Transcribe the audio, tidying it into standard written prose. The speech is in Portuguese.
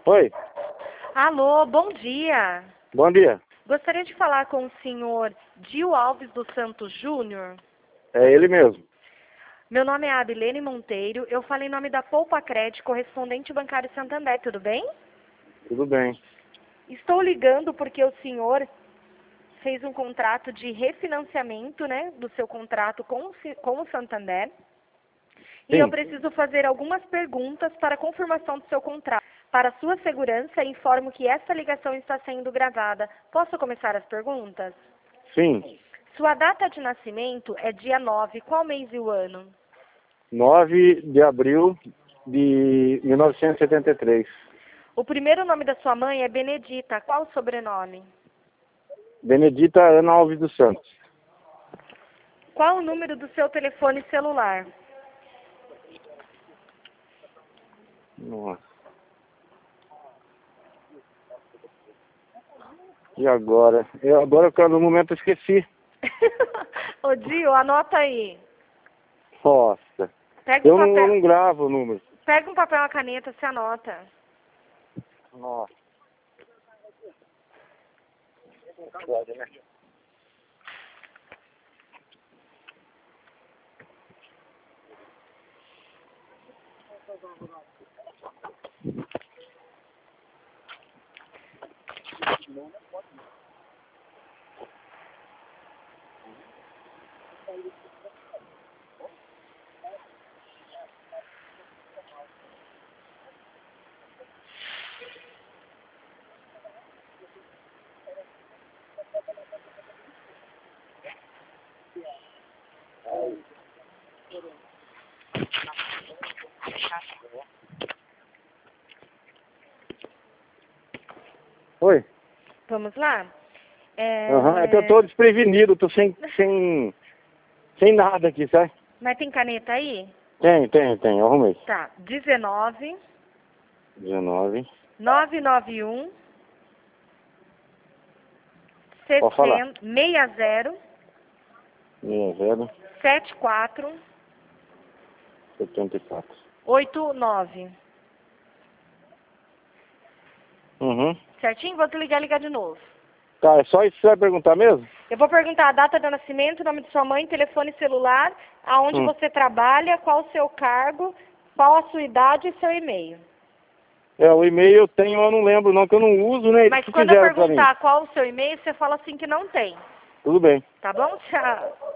Oi, Alô, bom dia. bom dia. Gostaria de falar com o senhor Dio Alves dos Santos Júnior. É ele mesmo. Meu nome é Abilene Monteiro. Eu falo em nome da Poupa Cred, correspondente bancário Santander, tudo bem? Tudo bem. Estou ligando porque o senhor fez um contrato de refinanciamento, né, do seu contrato com o Santander. E eu Sim, preciso fazer algumas perguntas para confirmação do seu contrato. Para sua segurança, informo que esta ligação está sendo gravada. Posso começar as perguntas? sim. Sua data de nascimento é dia 9. Qual mês e o ano? 9 de abril de 1973. O primeiro nome da sua mãe é Benedita. Qual o sobrenome? Benedita Ana Alves dos Santos. Qual o número do seu telefone celular? Nossa. E agora? No momento, eu esqueci. Ô Dio, anota aí. Nossa. Pega um Eu não, eu papel, não gravo o número. pega um papel e uma caneta, você anota. Nossa. Agora, né? Oi? Vamos lá? É que eu tô desprevenido, tô sem nada aqui, sabe? Mas tem caneta aí? Tem, eu arrumei. Tá. 19 19. 991 Pode falar. 60 60 74 74. 89. Uhum. Certinho? Vou te ligar de novo. Tá, é só isso que você vai perguntar mesmo? Eu vou perguntar a data de nascimento, nome de sua mãe, telefone celular, aonde Hum. você trabalha, qual o seu cargo, qual a sua idade e seu e-mail. O e-mail eu tenho, eu não lembro não, que eu não uso, né? Eles Mas que quando eu fizeram pra mim. perguntar qual o seu e-mail, você fala assim que não tem. Tudo bem. Tá bom? Tchau.